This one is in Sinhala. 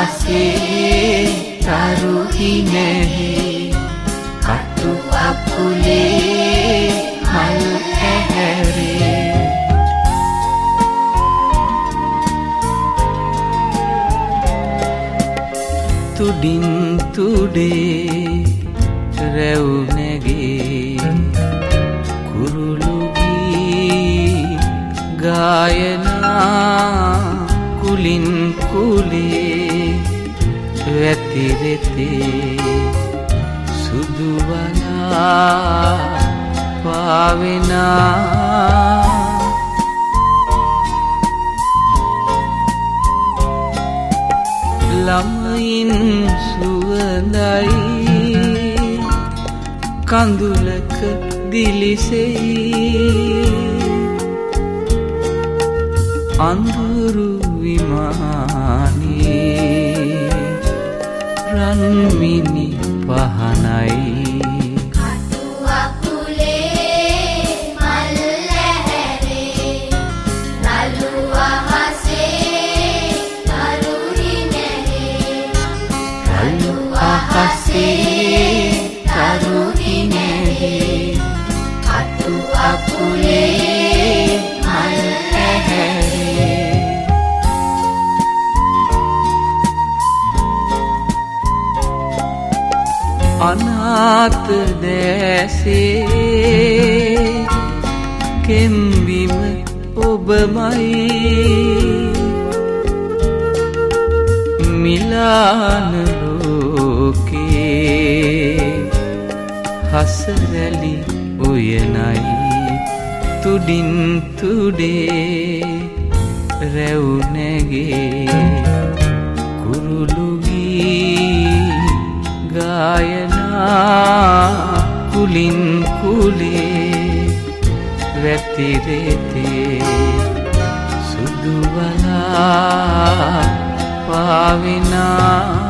අහසේ තරු හිනෙහි කටු අකුලේ මල් ඇහැරේ තුඩින් තුඩේ රැව් නැගේ කුරුළු ගී ගායනා කුලින් කුලේ වැතිරෙතේ සුදු වලා පාවෙනා ළමයින් සුවඳයි කඳුලක දිලිසෙයි අඳුරු විමානේ රන්මිනි පහනයි තරු හිනෙහි කටු අකුලේ මල් ඇහැරේ අනාථ දැසේ කෙම්බිම ඔබමයි මිලාන හසරැලි උයනයි තුඩින් තුඩේ රැව් නැගේ කුරුළු ගී ගායනා කුලින් කුලේ වැතිරෙතේ සුදු වලා පාවෙනා